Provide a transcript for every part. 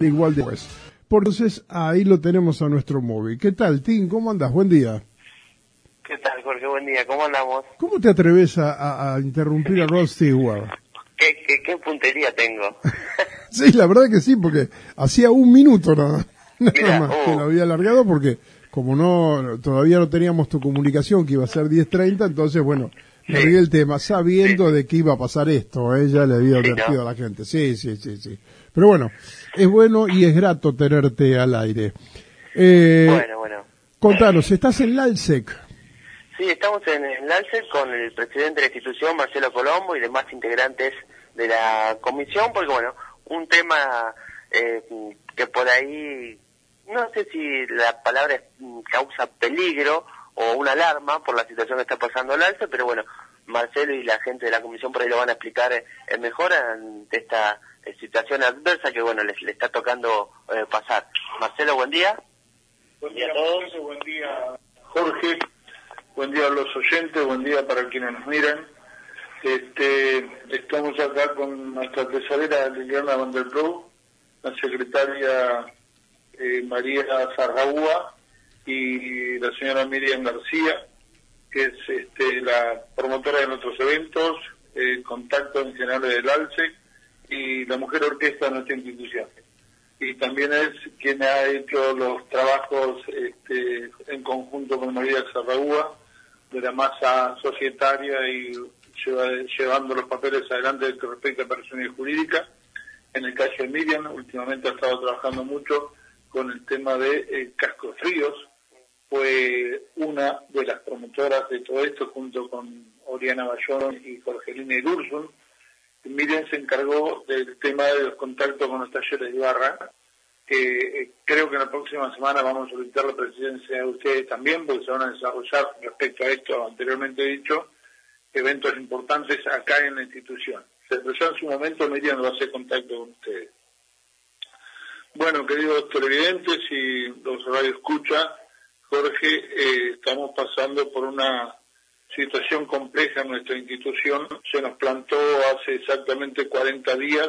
igual después. Por entonces, ahí lo tenemos a nuestro móvil. ¿Qué tal, Tim? ¿Cómo andas? Buen día. ¿Qué tal, Jorge? Buen día. ¿Cómo andamos? ¿Cómo te atreves a interrumpir a Rod Stewart? ¿Qué puntería tengo? Sí, la verdad que sí, porque hacía un minuto nada Mirá, más que lo había alargado, porque como todavía no teníamos tu comunicación, que iba a ser 10:30, entonces, bueno, largué el tema sabiendo de que iba a pasar esto. Ella le había advertido a la gente. Sí. Pero bueno, es bueno y es grato tenerte al aire. Bueno. Contanos, ¿estás en la ALSEC? Sí, estamos en el ALSEC con el presidente de la institución, Marcelo Colombo, y demás integrantes de la comisión, porque bueno, un tema que por ahí, no sé si la palabra causa peligro o una alarma por la situación que está pasando el ALSEC, pero bueno, Marcelo y la gente de la comisión por ahí lo van a explicar mejor ante esta situación adversa que bueno, le está tocando pasar. Marcelo, buen día. Buen día a todos. Buen día, Jorge. Buen día a los oyentes. Buen día para quienes nos miran. Estamos acá con nuestra tesorera Liliana Van der Ploeg, la secretaria María Zarragúa y la señora Miriam García, que es la promotora de nuestros eventos, contacto en general del ALSEC y la mujer orquesta de nuestra institución. Y también es quien ha hecho los trabajos en conjunto con María Zarragúa de la masa societaria y llevando los papeles adelante que respecta a personalidad jurídica. En el caso de Miriam, últimamente ha estado trabajando mucho con el tema de cascos fríos. Fue una de las promotoras de todo esto junto con Oriana Bayón y Jorgelina Irurzun. Miriam se encargó del tema de los contactos con los talleres de barra, que creo que en la próxima semana vamos a solicitar la presidencia de ustedes también, porque se van a desarrollar respecto a esto anteriormente dicho, eventos importantes acá en la institución. Pero ya en su momento Miriam va a hacer contacto con ustedes. Bueno, queridos televidentes y los radioescuchas, Jorge, estamos pasando por una situación compleja en nuestra institución. Se nos plantó hace exactamente 40 días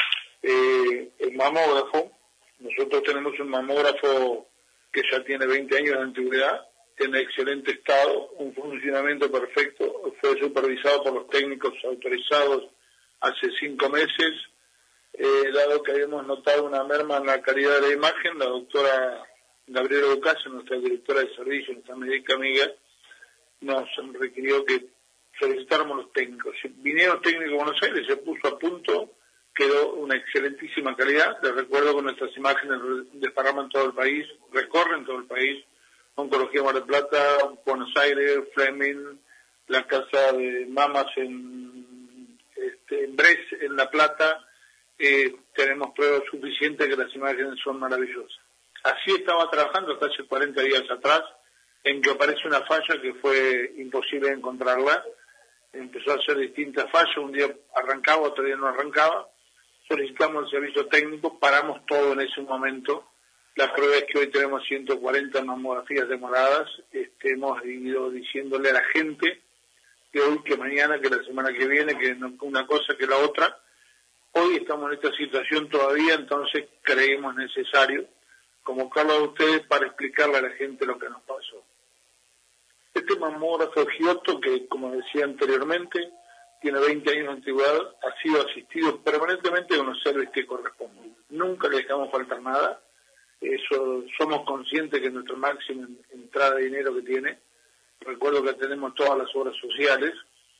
el mamógrafo. Nosotros tenemos un mamógrafo que ya tiene 20 años de antigüedad, en excelente estado, un funcionamiento perfecto, fue supervisado por los técnicos autorizados hace 5 meses, dado que habíamos notado una merma en la calidad de la imagen. La doctora Gabriela Ocasio, nuestra directora de servicio, nuestra médica amiga, nos requirió que solicitáramos los técnicos. Vinieron técnicos de Buenos Aires, se puso a punto, quedó una excelentísima calidad. Les recuerdo que nuestras imágenes desparraman todo el país, recorren todo el país. Oncología Mar del Plata, Buenos Aires, Fleming, la Casa de Mamas en Brest, en La Plata. Tenemos pruebas suficientes que las imágenes son maravillosas. Así estaba trabajando hasta hace 40 días atrás, en que aparece una falla que fue imposible encontrarla. Empezó a hacer distintas fallas, un día arrancaba, otro día no arrancaba. Solicitamos el servicio técnico, paramos todo en ese momento. La prueba es que hoy tenemos 140 mamografías demoradas. Hemos ido diciéndole a la gente que hoy, que mañana, que la semana que viene, que no, una cosa que la otra. Hoy estamos en esta situación todavía, entonces creemos necesario convocarlo a ustedes para explicarle a la gente lo que nos pasó. Este mamógrafo Giotto, que como decía anteriormente, tiene 20 años de antigüedad, ha sido asistido permanentemente con los servicios que corresponden. Nunca le dejamos faltar nada. Eso, somos conscientes que nuestra máxima entrada de dinero que tiene. Recuerdo que tenemos todas las obras sociales.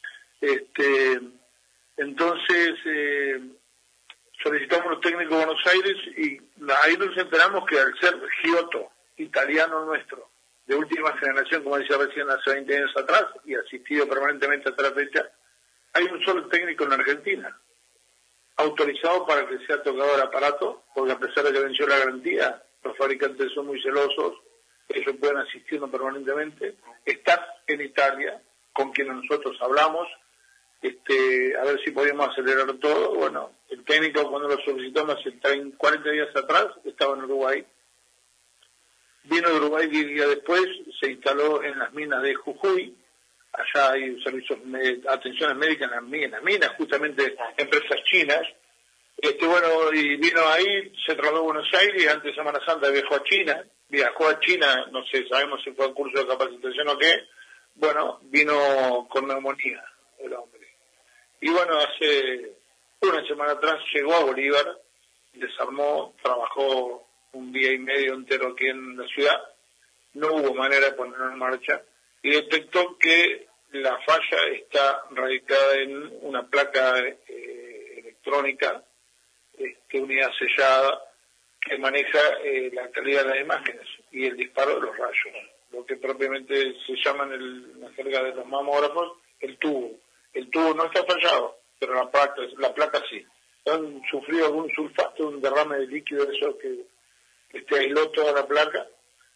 Entonces, solicitamos los técnicos de Buenos Aires y ahí nos enteramos que al ser Giotto, italiano nuestro, de última generación, como decía recién, hace 20 años atrás, y asistido permanentemente hasta la fecha, hay un solo técnico en Argentina, autorizado para que sea tocado el aparato, porque a pesar de que venció la garantía, los fabricantes son muy celosos, ellos pueden asistirnos permanentemente. Está en Italia, con quienes nosotros hablamos, a ver si podíamos acelerar todo. Bueno, el técnico cuando lo solicitamos hace 40 días atrás estaba en Uruguay. Vino de Uruguay 10 días después, se instaló en las minas de Jujuy. Allá hay servicios, atenciones médicas en las minas, justamente empresas chinas. Bueno, y vino ahí, se trasladó a Buenos Aires y antes de Semana Santa viajó a China, no sé, sabemos si fue un curso de capacitación o qué. Bueno, vino con neumonía el hombre. Y bueno, hace una semana atrás llegó a Bolívar, desarmó, trabajó un día y medio entero aquí en la ciudad, no hubo manera de ponerlo en marcha, y detectó que la falla está radicada en una placa electrónica, unidad sellada, que maneja la calidad de las imágenes y el disparo de los rayos, lo que propiamente se llama en la jerga de los mamógrafos el tubo. El tubo no está fallado, pero la placa sí. Han sufrido algún sulfato, un derrame de líquido, eso que aisló toda la placa.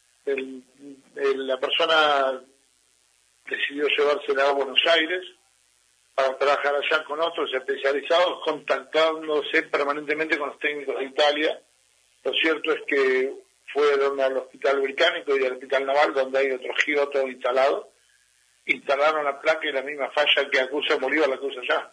La persona decidió llevársela a Buenos Aires para trabajar allá con otros especializados, contactándose permanentemente con los técnicos de Italia. Lo cierto es que fueron al Hospital Británico y al Hospital Naval, donde hay otro giroto instalado. Instalaron la placa y la misma falla que acusa Bolívar la acusa allá.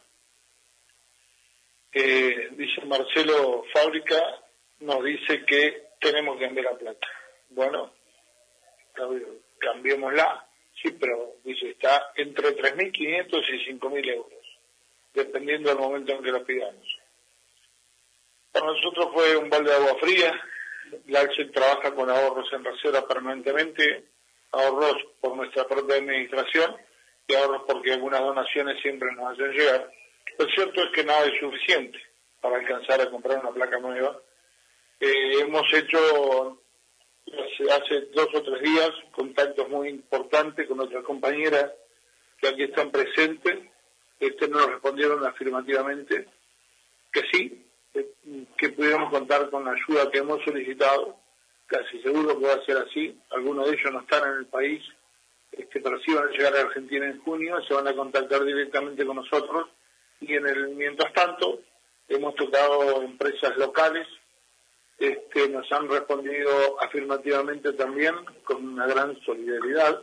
Dice Marcelo Fábrica, nos dice que tenemos que cambiar la placa. Bueno, cambiémosla. Sí, pero dice, está entre 3.500 y 5.000 euros, dependiendo del momento en que la pidamos. Para nosotros fue un balde de agua fría. La ALCEC trabaja con ahorros en reserva permanentemente, ahorros por nuestra propia administración y ahorros porque algunas donaciones siempre nos hacen llegar. Lo cierto es que nada es suficiente para alcanzar a comprar una placa nueva. Hemos hecho hace 2 o 3 días contactos muy importantes con otras compañeras que aquí están presentes. Nos respondieron afirmativamente que sí, que pudiéramos contar con la ayuda que hemos solicitado. Casi seguro que va a ser así. Algunos de ellos no están en el país, pero sí van a llegar a Argentina en junio, se van a contactar directamente con nosotros. Y mientras tanto, hemos tocado empresas locales, nos han respondido afirmativamente también, con una gran solidaridad.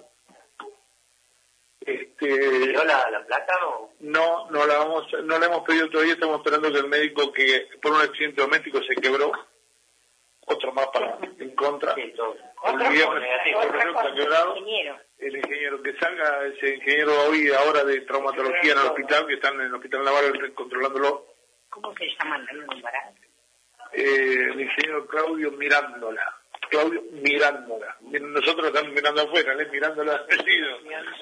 ¿Tiró la placa o...? No la hemos pedido todavía, estamos esperando que el médico que por un accidente doméstico se quebró, otro más en contra. Sí, todo. El viernes está quebrado. El ingeniero que salga, ese ingeniero ahora de traumatología en el hospital, que están en el Hospital Naval controlándolo. ¿Cómo se llama el embarazo? El ingeniero Claudio Mirándola. Nosotros estamos mirando afuera, mirándola vestido.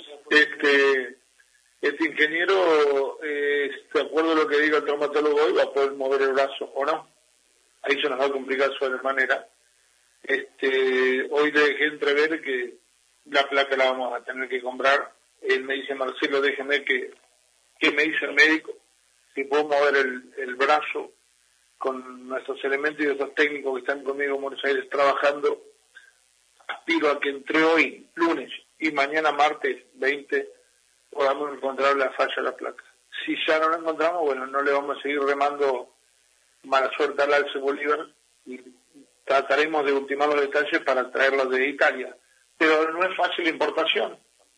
Este ingeniero, de acuerdo a lo que diga el traumatólogo hoy, va a poder mover el brazo o no. Ahí se nos va a complicar sobremanera. Hoy le dejé entrever que la placa la vamos a tener que comprar. Él me dice, Marcelo, déjeme que me dice el médico, si puedo mover el brazo con nuestros elementos y otros técnicos que están conmigo en Buenos Aires trabajando. Aspiro a que entre hoy, lunes, y mañana, martes 20, podamos encontrar la falla de la placa. Si ya no la encontramos, bueno, no le vamos a seguir remando mala suerte al ALCEC Bolívar y trataremos de ultimar los detalles para traerlos de Italia. Pero no es fácil la importación.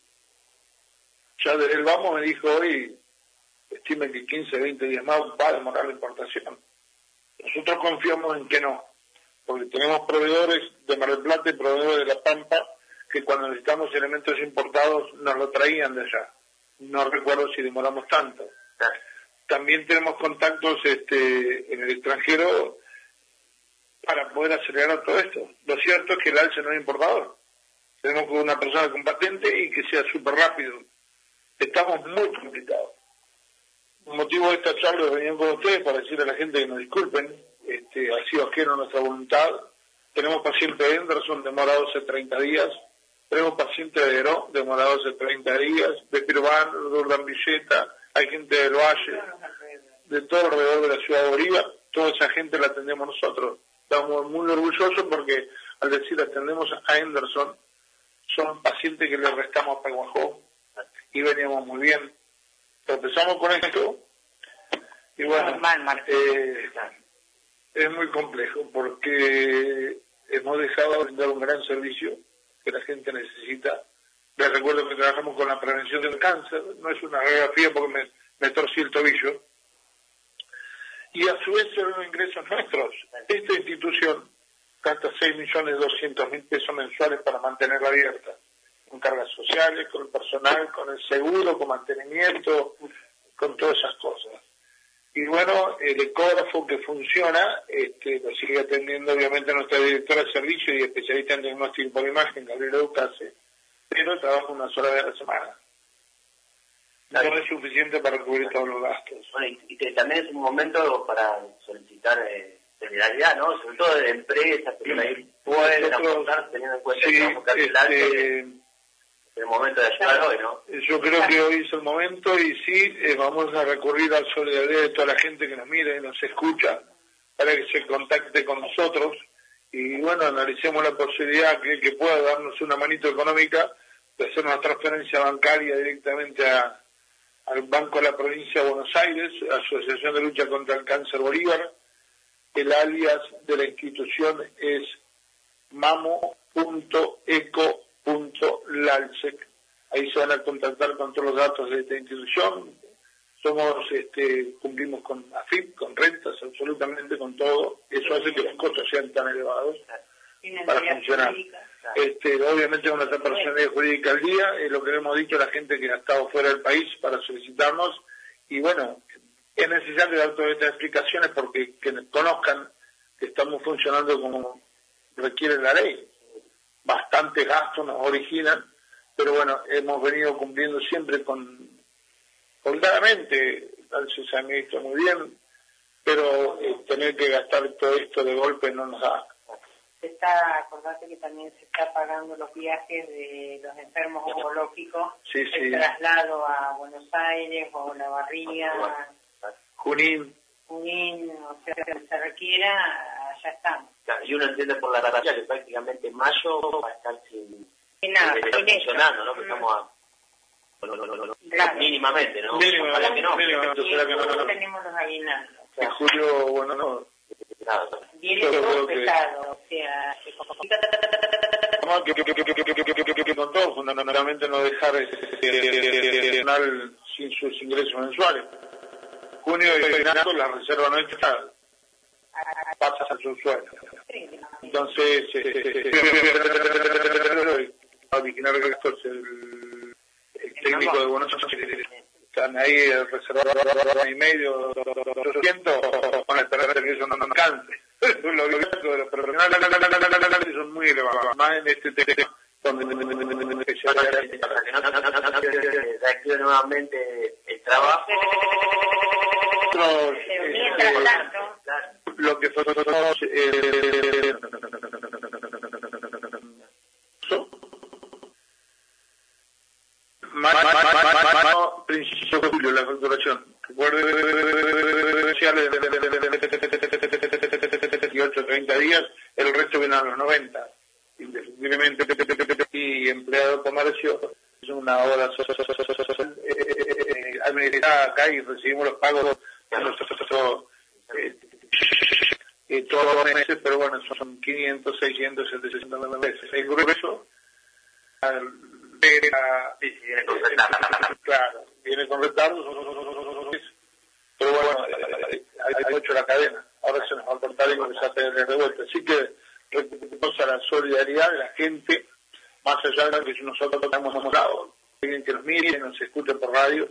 Ya desde el vamos me dijo hoy, estime que 15, 20 días más va a demorar la importación. Nosotros confiamos en que no, porque tenemos proveedores de Mar del Plata y proveedores de La Pampa que cuando necesitamos elementos importados nos lo traían de allá. No recuerdo si demoramos tanto. También tenemos contactos en el extranjero para poder acelerar todo esto. Lo cierto es que el ALCEC no es importador. Tenemos que una persona con patente y que sea súper rápido. Estamos muy complicados. El motivo de esta charla es venir con ustedes para decirle a la gente que nos disculpen. Ha sido ajeno a nuestra voluntad. Tenemos pacientes de Henderson demorados hace 30 días. Tenemos pacientes de Heró demorados hace 30 días. De Pirván, de Urdambilleta, hay gente del Valle, de todo alrededor de la ciudad de Bolívar. Toda esa gente la atendemos nosotros. Estamos muy orgullosos porque al decir atendemos a Henderson, son pacientes que le restamos a Peguajó y veníamos muy bien. Empezamos con esto y bueno, es muy complejo porque hemos dejado de brindar un gran servicio que la gente necesita. Les recuerdo que trabajamos con la prevención del cáncer, no es una radiografía porque me torcí el tobillo y a su vez son los ingresos nuestros. Esta institución gasta 6.200.000 pesos mensuales para mantenerla abierta, con cargas sociales, con el personal, con el seguro, con mantenimiento, con todas esas cosas. Y bueno, el ecógrafo que funciona, lo sigue atendiendo obviamente nuestra directora de servicio y especialista en diagnóstico por imagen, Gabriela Ducase, pero trabaja unas horas de la semana. No es suficiente para cubrir todos los gastos. Bueno, y también es un momento para solicitar solidaridad, ¿no? Sobre todo de empresas que ahí pueden aportar, teniendo en cuenta que vamos a cancelar el momento de ayudar hoy, ¿no? Yo creo que hoy es el momento y sí, vamos a recurrir a la solidaridad de toda la gente que nos mira y nos escucha para que se contacte con nosotros y bueno, analicemos la posibilidad que pueda darnos una manito económica de hacer una transferencia bancaria directamente al Banco de la Provincia de Buenos Aires, Asociación de Lucha contra el Cáncer Bolívar. El alias de la institución es mamo.eco.lalsec. Ahí se van a contactar con todos los datos de esta institución. Cumplimos con AFIP, con rentas, absolutamente con todo. Eso hace que los costos sean tan elevados para funcionar. Obviamente con nuestra personalidad jurídica al día, es lo que le hemos dicho a la gente que ha estado fuera del país para solicitarnos, y bueno, es necesario dar todas estas explicaciones porque que conozcan que estamos funcionando como requiere la ley. Bastantes gastos nos originan, pero bueno, hemos venido cumpliendo siempre holgadamente, se administra muy bien, pero tener que gastar todo esto de golpe no nos da. Acordate que también se está pagando los viajes de los enfermos oncológicos, el traslado a Buenos Aires o La Barriga, Junín, o sea, que se requiera, allá estamos. Claro, y uno entiende por la realidad que prácticamente en mayo va a estar sin nada, funcionando, ¿no? Que estamos claro. Mínimamente, ¿no? Mínimamente, Y no tenemos los aguinaldos. En julio, bueno, no. Viene todo pesado, o sea... Con todo, fundamentalmente no dejar nacional sin sus ingresos mensuales. Junio y agosto la reserva nuestra pasa a su sueldo. Entonces, originar gastos el técnico de Buenos Aires. Están ahí reservados y medio, 200, con la esperanza de que eso no nos alcance. Los gastos de los profesionales son muy elevados, más en este tema donde se reactive nuevamente el trabajo. Mientras tanto, Lo que nosotros principio de julio la facturación. Recuerden, 18, 30 días, el resto viene a los 90. Indefectiblemente, y empleado de comercio es una hora administrada acá y recibimos los pagos de nosotros todos los meses, pero bueno, son 500, 600, 700 meses. El grueso claro, viene con retardo, pero bueno, hay hecho la cadena, ahora se nos va a cortar y vamos a tener de vuelta. Así que recurrimos a la solidaridad de la gente, más allá de que nosotros hemos mostrado, alguien que nos mire, nos escuche por radio.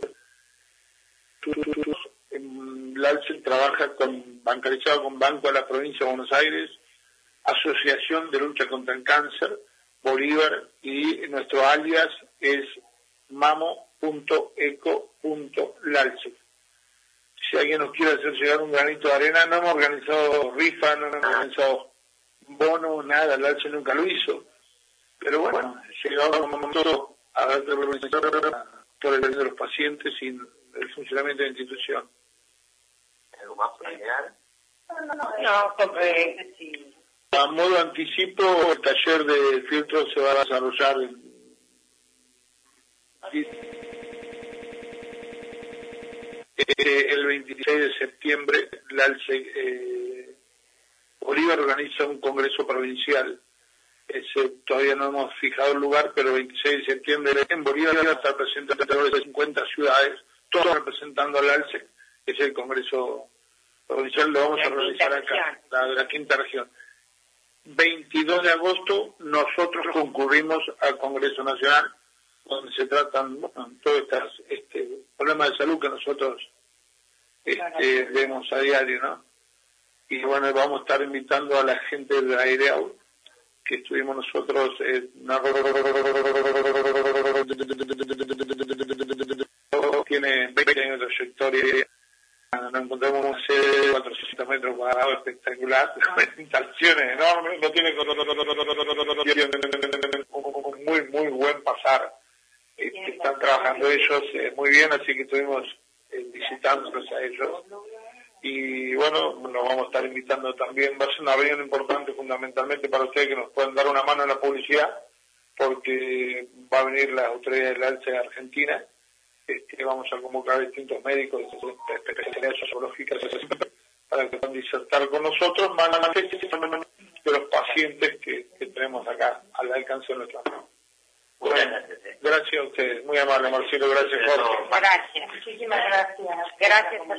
LALSEC trabaja bancarizado con Banco de la Provincia de Buenos Aires, Asociación de Lucha contra el Cáncer Bolívar, y nuestro alias es mamo.eco.lalsec. Si alguien nos quiere hacer llegar un granito de arena, no hemos organizado rifa, no hemos organizado bono, nada, LALSEC nunca lo hizo. Pero bueno, llegado un momento a dar por el bien de los pacientes y el funcionamiento de la institución. ¿Algo más para agregar? No, sí. A modo anticipo, el taller de filtros se va a desarrollar el 26 de septiembre. Bolívar organiza un congreso provincial. Todavía no hemos fijado el lugar, pero el 26 de septiembre en Bolívar va a estar presente alrededor de 50 ciudades, todos representando al LALSEC, que es el congreso provincial lo vamos a realizar acá, la quinta región. 22 de agosto nosotros concurrimos al Congreso Nacional, donde se tratan todos estos problemas de salud que nosotros vemos a diario, ¿no? Y bueno, vamos a estar invitando a la gente de Aireau, que estuvimos nosotros tiene 20 años de trayectoria. Nos encontramos una sede de 400 metros cuadrados espectacular, instalaciones enormes, no tiene un muy buen pasar. Están trabajando ellos muy bien, así que estuvimos visitándolos a ellos. Y bueno, nos vamos a estar invitando también, va a ser una reunión importante fundamentalmente para ustedes que nos puedan dar una mano en la publicidad, porque va a venir la autoridad del alce de Argentina. Vamos a convocar a distintos médicos de especialidades zoológicas para que puedan disertar con nosotros más de los pacientes que tenemos acá al alcance de nuestra mano. Bueno, gracias a ustedes, muy amable Marcelo, gracias Jorge. Gracias, muchísimas gracias. Gracias a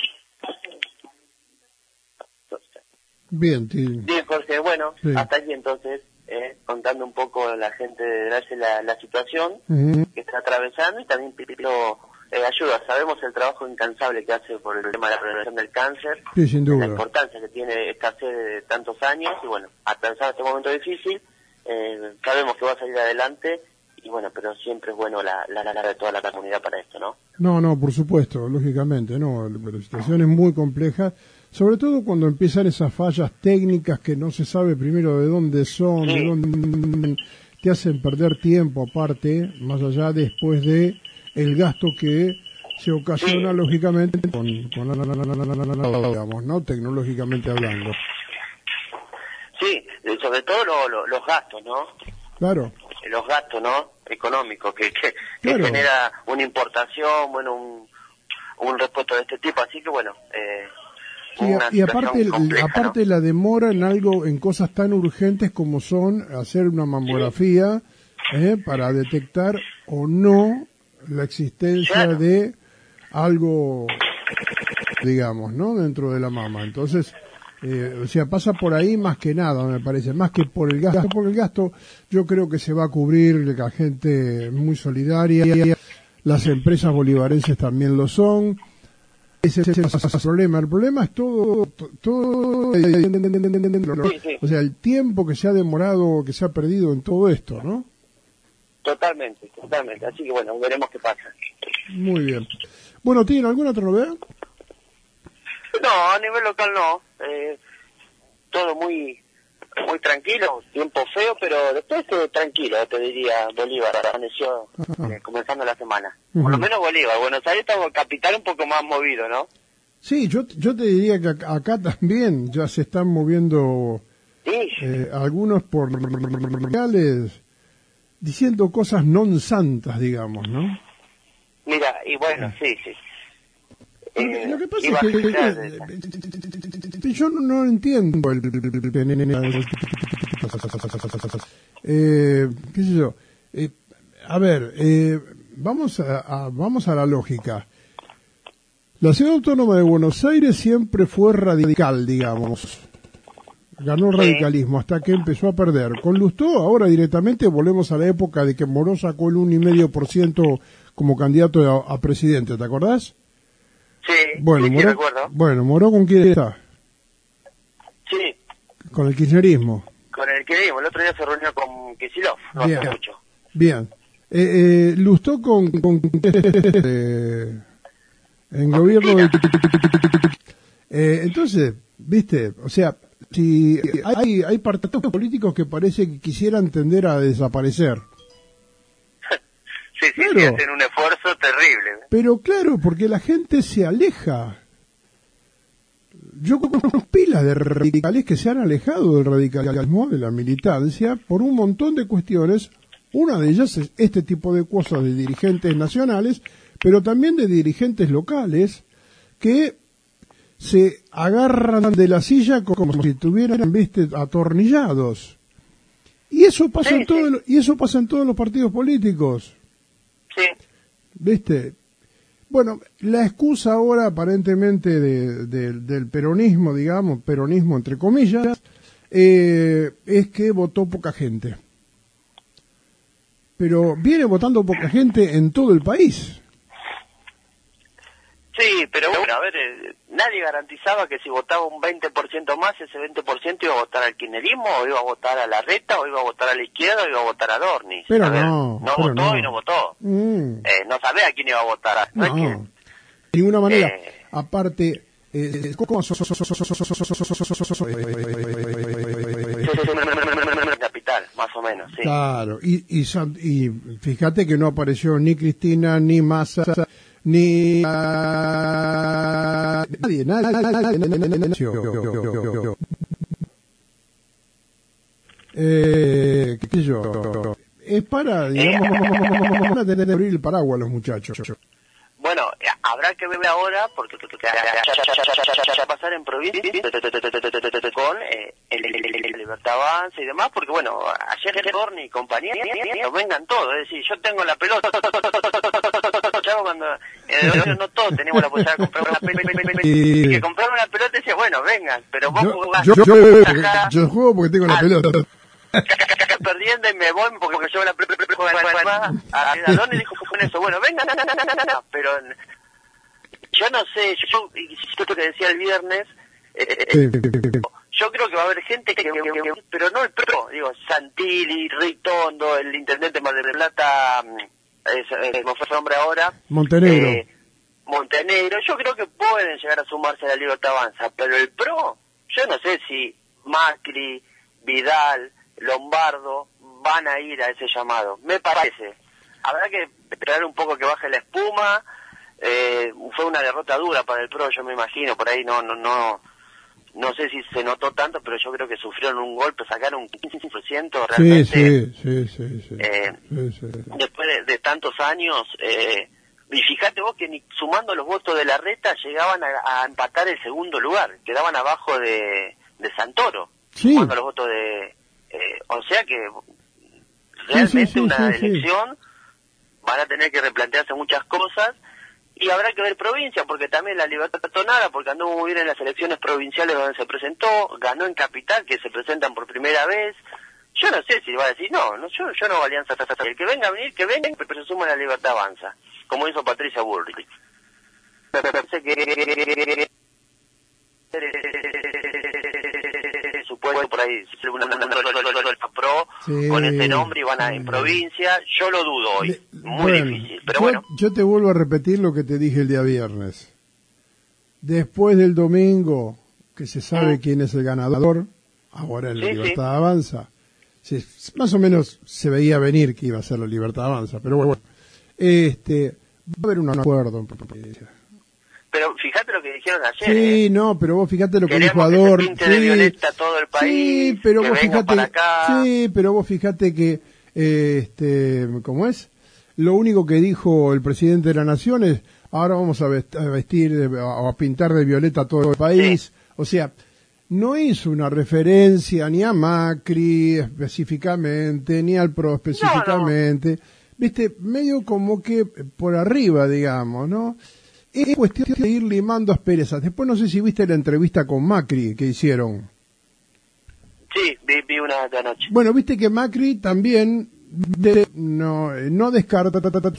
todos. Bien, Jorge, bueno, sí. Hasta aquí entonces, contando un poco a la gente de darse la situación que está atravesando y también pidiendo ayuda. Sabemos el trabajo incansable que hace por el tema de la prevención del cáncer, sí, sin duda. La importancia que tiene esta sede de tantos años y bueno, a pesar de este momento difícil, sabemos que va a salir adelante y bueno, pero siempre es bueno la de toda la comunidad para esto, ¿no? No, por supuesto, lógicamente, no, la situación es muy compleja. Sobre todo cuando empiezan esas fallas técnicas que no se sabe primero de dónde son, sí. De dónde te hacen perder tiempo aparte, más allá después de el gasto que se ocasiona sí. Lógicamente con digamos, ¿no? Tecnológicamente hablando. Sí, sobre todo los gastos, ¿no? Claro. Los gastos, ¿no? Económicos que claro. Genera una importación, bueno, un repuesto de este tipo, así que bueno, sí, y aparte compleja, ¿no? La demora en cosas tan urgentes como son hacer una mamografía para detectar o no la existencia claro. De algo, digamos, ¿no? Dentro de la mama. Entonces, o sea, pasa por ahí más que nada, me parece, más que por el gasto. Por el gasto yo creo que se va a cubrir, la gente muy solidaria, las empresas bolivarenses también lo son. Ese es el problema. El problema es todo sí. O sea, el tiempo que se ha demorado, que se ha perdido en todo esto, ¿no? Totalmente. Así que bueno, veremos qué pasa. Muy bien. Bueno, ¿tiene alguna otra novedad? No, a nivel local no. Todo muy tranquilo, tiempo feo, pero después tranquilo, te diría, Bolívar, amaneció comenzando la semana. Por lo menos Bolívar, Buenos Aires está capital un poco más movido, ¿no? Sí, yo te diría que acá también ya se están moviendo sí. Algunos por reales diciendo cosas non santas, digamos, ¿no? Mira, y bueno, sí. Lo que pasa es que yo no entiendo qué sé yo. A ver, vamos a la lógica. La Ciudad Autónoma de Buenos Aires siempre fue radical, digamos. Ganó el radicalismo hasta que empezó a perder. Con Lustó ahora directamente volvemos a la época de que Moró sacó el 1,5% como candidato a presidente, ¿te acordás? Sí, bueno, sí, Moró, recuerdo. Bueno, ¿Moró con quién está? Sí. Con el kirchnerismo. Con el kirchnerismo, el otro día se reunió con Kicillof, no bien, hace mucho. Bien. Lustó con en gobierno de... entonces, viste, o sea, si hay partidos políticos que parece que quisieran tender a desaparecer. Sí, claro. Hacen un esfuerzo terrible. Pero claro, porque la gente se aleja. Yo conozco pilas de radicales que se han alejado del radicalismo, de la militancia, por un montón de cuestiones. Una de ellas es este tipo de cosas de dirigentes nacionales, pero también de dirigentes locales que se agarran de la silla como si estuvieran, viste, atornillados. Y eso pasa y eso pasa en todos los partidos políticos. Sí. ¿Viste? Bueno, la excusa ahora aparentemente del peronismo, digamos, peronismo entre comillas, es que votó poca gente. Pero viene votando poca gente en todo el país. Sí, pero bueno, a ver, nadie garantizaba que si votaba un 20% más, ese 20% iba a votar al kirchnerismo, o iba a votar a Larreta, o iba a votar a la izquierda, o iba a votar a Dornis. Pero a ver, no votó no. y no votó. No sabía a quién iba a votar. No, es que, de ninguna manera. Aparte, capital, más o menos, sí. Claro, y fíjate que no apareció ni Cristina, ni Massa, ni nadie. ¿Qué sé yo? Es para, digamos, tener que abrir el paraguas a los muchachos. Bueno, habrá que ver ahora, porque ya pasar en provincia con el Libertad Avanza y demás, porque bueno, ayer Dorni y compañía vengan todos, es decir, yo tengo la pelota, cuando no todos tenemos la posibilidad de comprar una pelota, y que comprar una pelota y decía, bueno, vengan, pero vos jugás. Yo juego porque tengo la pelota. Perdiendo y me voy porque yo la a dónde dijo que fue eso, bueno, venga, pero yo no sé, yo esto que decía el viernes, yo creo que va a haber gente que pero no el pro, digo, Santilli, Ritondo, el intendente de Mar del Plata, como fue su nombre ahora, Montenegro, yo creo que pueden llegar a sumarse a la Libertad Avanza, pero el pro, yo no sé si Macri, Vidal, Lombardo van a ir a ese llamado, me parece. Habrá que esperar un poco que baje la espuma. Fue una derrota dura para el PRO, yo me imagino, por ahí no sé si se notó tanto, pero yo creo que sufrieron un golpe, sacaron un 15% realmente. Sí. Después de tantos años, y fíjate vos que ni sumando los votos de Larreta llegaban a empatar el segundo lugar, quedaban abajo de Santoro, sumando los votos de... o sea que realmente una elección van a tener que replantearse muchas cosas y habrá que ver provincia, porque también la Libertad Tonada, porque anduvo muy bien en las elecciones provinciales donde se presentó, ganó en Capital, que se presentan por primera vez. Yo no sé si va a decir, yo no hago alianza, el que venga a venir, que venga, pero se suma a la Libertad Avanza, como hizo Patricia Bullrich. Me parece que supuesto por ahí pro con ese nombre y van a en provincia, yo lo dudo hoy, muy difícil, pero bueno. Yo te vuelvo a repetir lo que te dije el día viernes. Después del domingo, que se sabe quién es el ganador, ahora en la Libertad Avanza, más o menos se veía venir que iba a ser la Libertad Avanza, pero bueno, va a haber un acuerdo en provincia. Pero fíjate lo que dijeron ayer. Sí, no, pero vos fíjate lo que dijo Adorni. Que se pinte de violeta todo el país, pero que vos vengan para acá. Sí, pero vos fíjate que, ¿cómo es? Lo único que dijo el presidente de la Nación es, ahora vamos a vestir, a pintar de violeta todo el país. Sí. O sea, no hizo una referencia ni a Macri específicamente, ni al PRO específicamente. No. Viste, medio como que por arriba, digamos, ¿no? Es cuestión de ir limando asperezas. Después no sé si viste la entrevista con Macri que hicieron. Sí, vi una de anoche. Bueno, viste que Macri también no descarta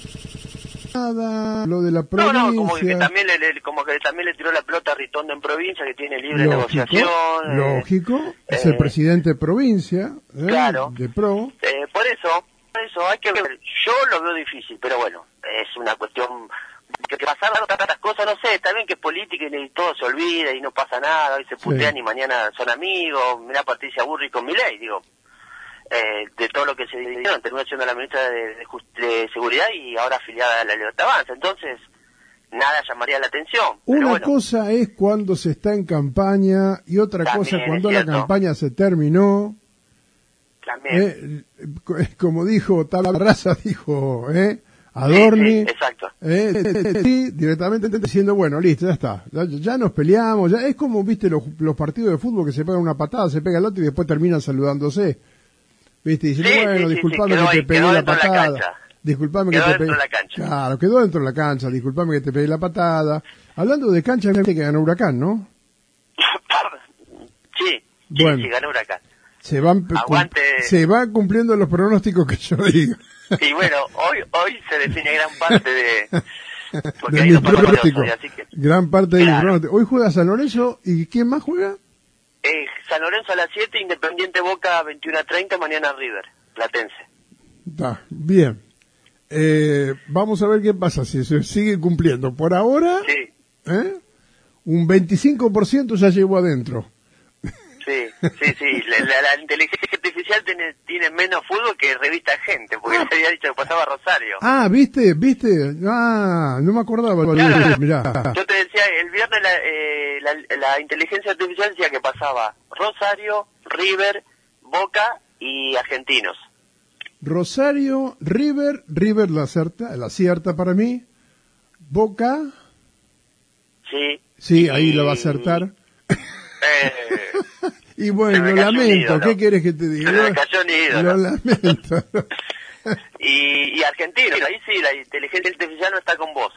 nada lo de la provincia. No, como que también le tiró la pelota a Ritondo en provincia, que tiene libre negociación. Lógico, es el presidente de provincia, claro, de PRO. Por eso hay que ver. Yo lo veo difícil, pero bueno, es una cuestión... que pasaron tantas cosas, no sé, está bien que es política y todo se olvida y no pasa nada, hoy se putean y mañana son amigos, mirá Patricia Bullrich con Milei, digo, de todo lo que se dijeron, terminó siendo la ministra de Seguridad y ahora afiliada a la Libertad Avanza, entonces nada llamaría la atención. Una cosa es cuando se está en campaña y otra cosa cuando la campaña se terminó. También. Como dijo Tabarraza, dijo, Adorni, exacto. Sí, directamente diciendo, bueno, listo, ya está, ya nos peleamos, ya es como, viste, los partidos de fútbol que se pegan una patada, se pega el otro y después terminan saludándose, viste, diciendo, bueno, disculpame que te pegué la patada, Disculpame que quedó te dentro pegué. de la cancha. Claro, quedó dentro de la cancha. Disculpame que te pegué la patada. Hablando de cancha, que ganó Huracán, ¿no? Sí, Bueno. sí, ganó Huracán. Se van cumpliendo los pronósticos que yo digo. Y bueno, hoy se define gran parte de... Porque De hay mis dos partidos pronósticos. hoy, así que... Gran parte de mis Claro. pronósticos. Hoy juega San Lorenzo, ¿y quién más juega? San Lorenzo a las 7, Independiente Boca 21:30, mañana River, Platense. Está bien. Vamos a ver qué pasa si se sigue cumpliendo. Por ahora, Sí, un 25% ya llegó adentro. sí. La inteligencia artificial tiene menos fútbol que revista Gente, porque se había dicho que pasaba Rosario. Ah, ¿viste? Ah, no me acordaba. Claro. Mirá. Yo te decía, el viernes la inteligencia artificial decía que pasaba Rosario, River, Boca y Argentinos. Rosario, River la acierta para mí. Boca, Sí. ahí la va a acertar. Y bueno, lo lamento, ¿qué quieres que te diga? Se me cayó un ídolo. Lo lamento. Y Argentinos, ahí sí, la inteligencia artificial no está con vos,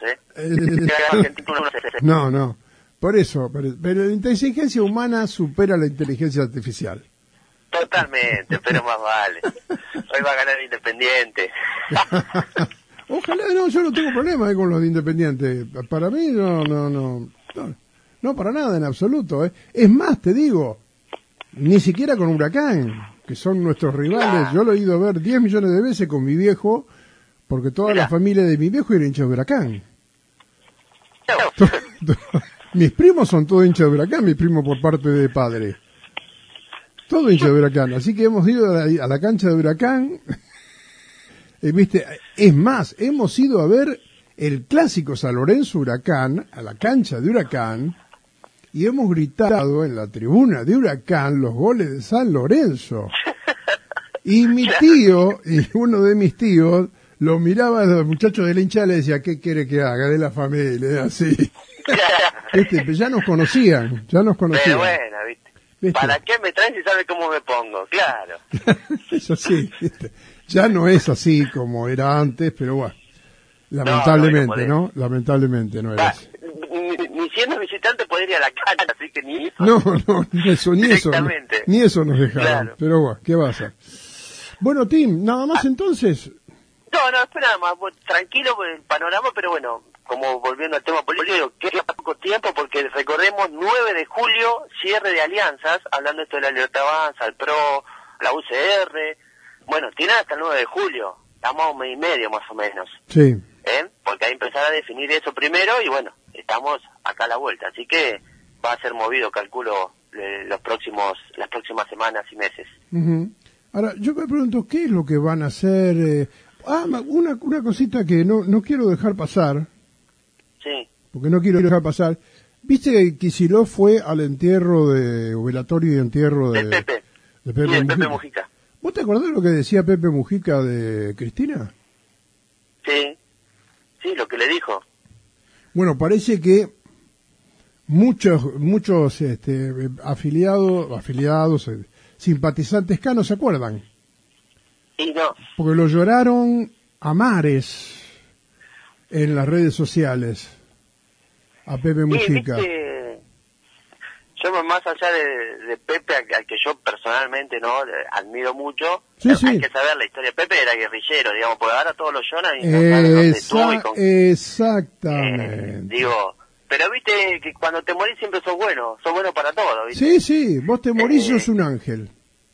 No, por eso, pero la inteligencia humana supera la inteligencia artificial. Totalmente, pero más vale. Hoy va a ganar Independiente. Ojalá, yo no tengo problema con los de Independiente. Para mí no, para nada en absoluto. Es más, te digo, ni siquiera con Huracán, que son nuestros rivales. Yo lo he ido a ver 10 millones de veces con mi viejo, porque toda la familia de mi viejo era hincha de Huracán. Mis primos son todos hinchas de Huracán, mis primos por parte de padre. Todo hincha de Huracán. Así que hemos ido a la cancha de Huracán. ¿Viste? Es más, hemos ido a ver el clásico San Lorenzo Huracán, a la cancha de Huracán, y hemos gritado en la tribuna de Huracán los goles de San Lorenzo. Y mi tío, y uno de mis tíos, lo miraba a los muchachos de la hinchada y le decía, ¿qué quiere que haga? De la familia, así. ¿Viste? Pero ya nos conocían. Pero bueno, ¿viste? ¿Para qué me traen si sabe cómo me pongo? Claro. Eso sí, ¿viste? Ya no es así como era antes, pero bueno. Lamentablemente, ¿no? Lamentablemente no era así. Ni siendo visitante podría ir a la cancha, así que ni eso. No, ni eso nos dejaron. Claro. Pero bueno, ¿qué va a hacer? Bueno, Tim, nada más entonces. No, espera nada más, tranquilo por el panorama, pero bueno, como volviendo al tema político, queda poco tiempo porque recordemos 9 de julio, cierre de alianzas, hablando esto de la Libertad Avanza, el PRO, la UCR, bueno, tienen hasta el 9 de julio, estamos a un mes y medio más o menos. Sí. Porque hay que empezar a definir eso primero y bueno, estamos acá a la vuelta, así que va a ser movido, calculo, las próximas semanas y meses. Uh-huh. Ahora, yo me pregunto, ¿qué es lo que van a hacer? Una cosita que no quiero dejar pasar. Sí. Porque no quiero dejar pasar. ¿Viste que Kicillof fue al entierro velatorio y entierro de Pepe? De Pepe Mujica. ¿Vos te acordás lo que decía Pepe Mujica de Cristina? Sí, lo que le dijo. Bueno, parece que muchos afiliados, simpatizantes no se acuerdan. Y no. Porque lo lloraron a mares en las redes sociales a Pepe Mujica. Yo más allá de Pepe, al que yo personalmente no admiro mucho, sí. Hay que saber la historia. Pepe era guerrillero, digamos, porque ahora todos lo lloran y no saben dónde estuvo y con... Exactamente. Pero viste que cuando te morís siempre sos bueno para todo, ¿viste? Sí, vos te morís sos un ángel.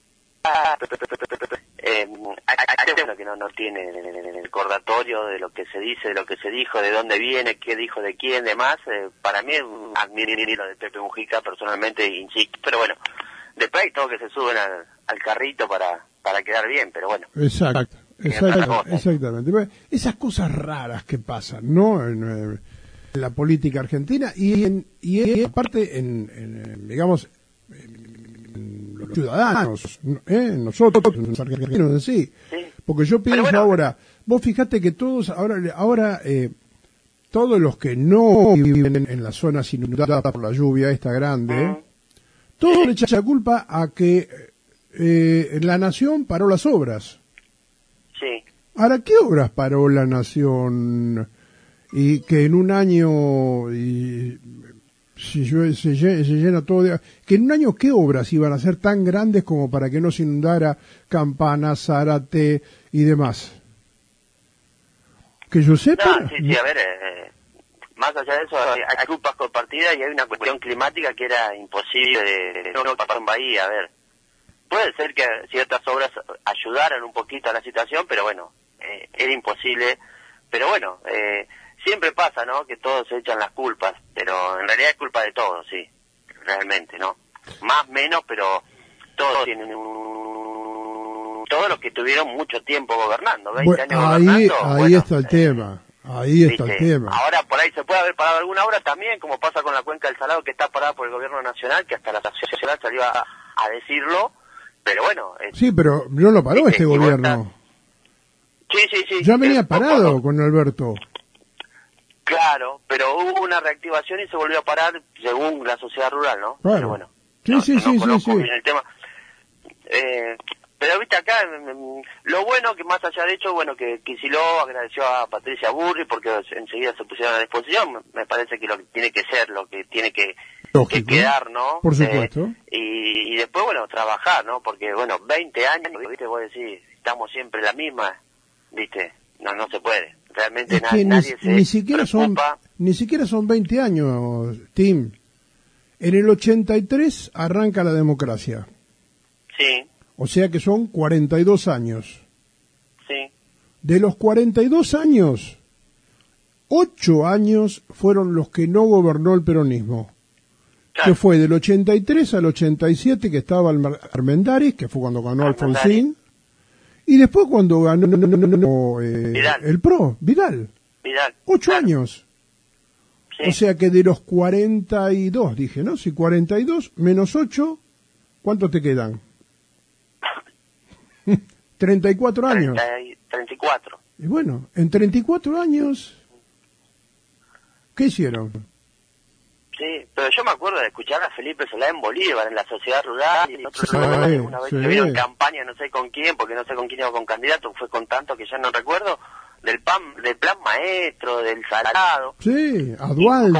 Hay uno que no tiene el recordatorio de lo que se dice, de lo que se dijo, de dónde viene, qué dijo de quién, demás. Para mí admiro lo de Pepe Mujica personalmente, insisto, pero bueno, después hay todos que se suben al carrito para quedar bien, pero bueno. Exactamente. Esas cosas raras que pasan, ¿no? En la política argentina y aparte digamos, los ciudadanos, nosotros, los argentinos en sí. Porque yo pienso ahora, vos fijate que todos, ahora todos los que no viven en las zonas inundadas por la lluvia esta grande, todos le echan la culpa a que la nación paró las obras. Sí. Ahora, ¿qué obras paró la Nación? Y que en un año, se llena todo de... Que en un año, ¿qué obras iban a ser tan grandes como para que no se inundara Campana, Zárate y demás? Que yo sepa... No, sí, a ver, más allá de eso, hay culpas compartidas y hay una cuestión climática que era imposible de no pasar en Bahía. A ver, puede ser que ciertas obras ayudaran un poquito a la situación, pero bueno, era imposible. Pero bueno, siempre pasa, ¿no?, que todos se echan las culpas, pero en realidad es culpa de todos, sí, realmente, ¿no? Más, menos, pero todos tienen todos los que tuvieron mucho tiempo gobernando, 20 años gobernando. Ahí está el tema. Ahí está el tema. Ahora por ahí se puede haber parado alguna obra también, como pasa con la cuenca del Salado, que está parada por el gobierno nacional, que hasta la sociedad salió a decirlo, pero bueno. Sí, pero no lo paró este gobierno. Sí. Ya venía parado con Alberto. Claro, pero hubo una reactivación y se volvió a parar según la sociedad rural, ¿no? Claro. Pero bueno. Sí. Bien el tema. Pero viste acá, lo bueno que más allá de hecho, bueno, que Kicillof agradeció a Patricia Burri porque enseguida se pusieron a disposición, me parece que lo que tiene que ser, lo que tiene que quedar, ¿no? Por supuesto. Y después, bueno, trabajar, ¿no? Porque, bueno, 20 años, viste, vos decís, estamos siempre en la misma, viste, no se puede, realmente nadie se ni siquiera preocupa. Ni siquiera son 20 años, Tim. En el 83 arranca la democracia. Sí. O sea que son 42 años. Sí. De los 42 años, 8 años fueron los que no gobernó el peronismo. Claro. Que fue del 83 al 87, que estaba Armendáriz, que fue cuando ganó Alfonsín. Y después cuando ganó el PRO, Vidal. 8 años. Sí. O sea que de los 42, dije, ¿no? Si 42 menos 8, ¿cuántos te quedan? 34 años. 34. Y bueno, en 34 años, ¿qué hicieron? Sí, pero yo me acuerdo de escuchar a Felipe Solá en Bolívar, en la sociedad rural, y una vez que vino en campaña, no sé con quién, porque no sé con quién iba con candidato, fue con tanto que ya no recuerdo, del plan maestro, del Salado. Sí, Adual.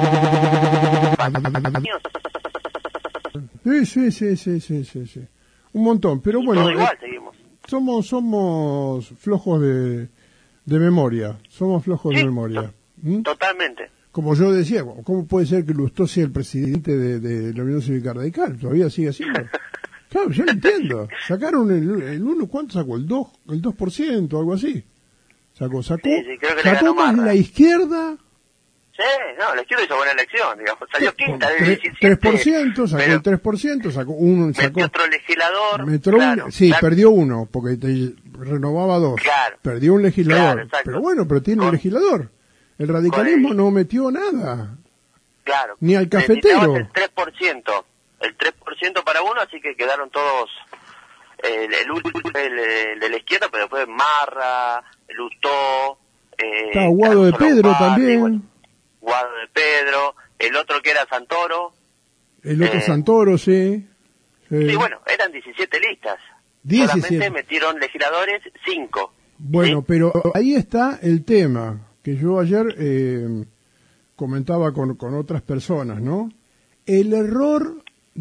Sí. Un montón, pero y bueno. Igual seguimos. Somos flojos de memoria, de memoria. Totalmente. Como yo decía, ¿cómo puede ser que Lustó sea el presidente de la Unión Cívica Radical? Todavía sigue siendo. Claro, yo lo entiendo. Sacaron el 1, ¿cuánto sacó? El 2%, algo así. Sacó creo que más la izquierda. Sí, la izquierda hizo buena elección, digamos. Salió quinta del 17. 3%, sacó el 3%, sacó uno. Metió otro legislador. Perdió uno, porque renovaba 2. Claro. Perdió un legislador. Pero bueno, pero tiene un legislador. El radicalismo no metió nada. Claro. Ni al cafetero. El 3%. El 3% para uno, así que quedaron todos el de la izquierda, pero después Marra, Lustó. Está Guado de Pedro también. Guado de Pedro, el otro que era Santoro. El otro Santoro, sí. Sí, bueno, eran 17 listas. 17. Solamente metieron legisladores 5. Bueno, ¿sí? Pero ahí está el tema, que yo ayer comentaba con otras personas, ¿no? El error...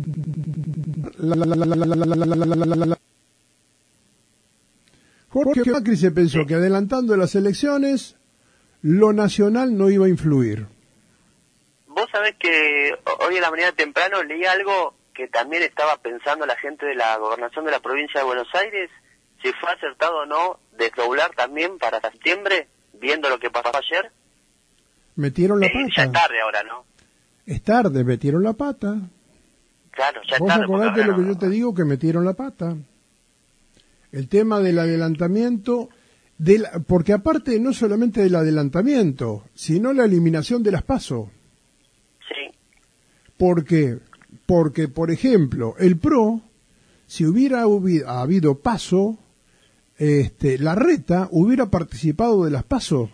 Jorge Macri se pensó que adelantando las elecciones, lo nacional no iba a influir. Vos sabés que hoy en la mañana temprano leí algo que también estaba pensando la gente de la gobernación de la provincia de Buenos Aires, si fue acertado o no desdoblar también para septiembre, viendo lo que pasó ayer. Metieron la pata. Ya es tarde ahora, ¿no? Es tarde, metieron la pata. Claro, ya es Vos tarde. acordate de lo que yo te digo, que metieron la pata. El tema del adelantamiento, porque aparte no solamente del adelantamiento, sino la eliminación de las PASO. Sí. ¿Por qué? Porque, por ejemplo, el PRO, si hubiera habido PASO, Larreta hubiera participado de las PASO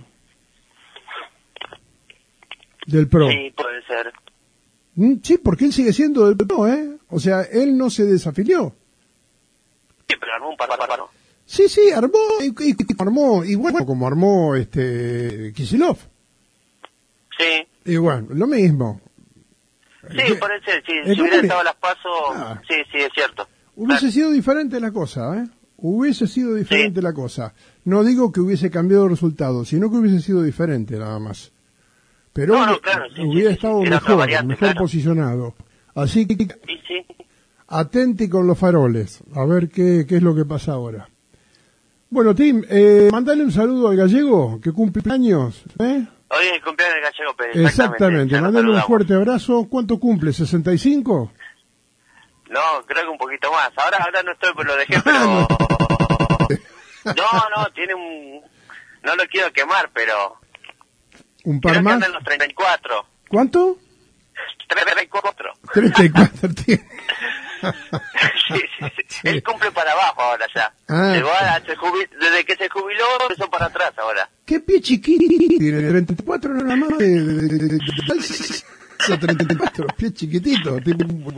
del PRO. Sí, puede ser. Sí, porque él sigue siendo del PRO, ¿eh? O sea, él no se desafilió. Sí, pero armó un paro. Sí, armó, y bueno, como armó Kicillof. Sí. Y bueno, lo mismo. Sí, por eso, sí, si hubiera estado las PASO, sí, es cierto. Hubiese sido diferente la cosa, ¿eh? Hubiese sido diferente la cosa. No digo que hubiese cambiado el resultado, sino que hubiese sido diferente nada más. Pero hubiera estado mejor posicionado. Así que atenti con los faroles, a ver qué es lo que pasa ahora. Bueno, Tim, mandale un saludo al gallego, que cumple años, ¿eh? Hoy es el cumpleaños del gallego, Pérez. Exactamente, mandale un fuerte abrazo. ¿Cuánto cumple? ¿65? No, creo que un poquito más. Ahora no estoy, pues lo dejé, pero... No, tiene un... No lo quiero quemar, pero... ¿Un par más? Creo que anda en los 34. ¿Cuánto? 34. 34 tiene. Sí. Él cumple para abajo ahora ya. Desde que se jubiló, empezó para atrás ahora. ¿Qué pie chiquito? Tiene 34 nada más. 34, pie chiquitito. Sí,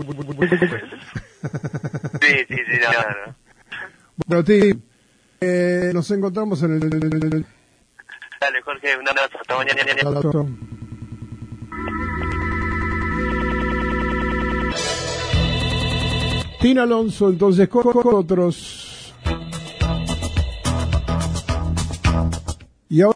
no. Bueno, Tim, nos encontramos en el... Dale, Jorge, un abrazo. Hasta mañana. Tina Alonso, entonces, con otros. Y ahora